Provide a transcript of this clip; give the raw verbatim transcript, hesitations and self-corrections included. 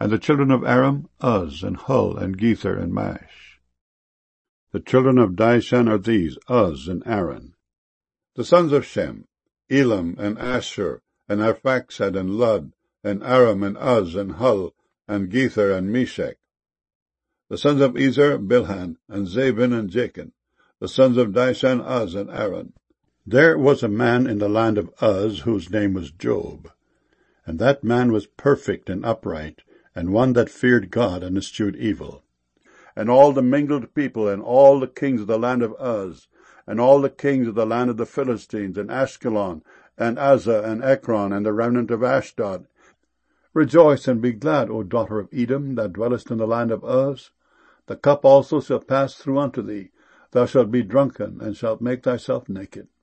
And the children of Aram, Uz, and Hul, and Gether, and Mash. The children of Dishan are these, Uz and Aran. The sons of Shem, Elam, and Asshur, and Arphaxad, and Lud, and Aram, and Uz, and Hul, and Gether, and Meshech. The sons of Ezer, Bilhan, and Zabin, and Jachin. The sons of Dishan, Uz, and Aran. There was a man in the land of Uz, whose name was Job. And that man was perfect and upright, and one that feared God and eschewed evil. And all the mingled people, and all the kings of the land of Uz, and all the kings of the land of the Philistines, and Ashkelon, and Azzah, and Ekron, and the remnant of Ashdod, rejoice and be glad, O daughter of Edom, that dwellest in the land of Uz. The cup also shall pass through unto thee. Thou shalt be drunken, and shalt make thyself naked.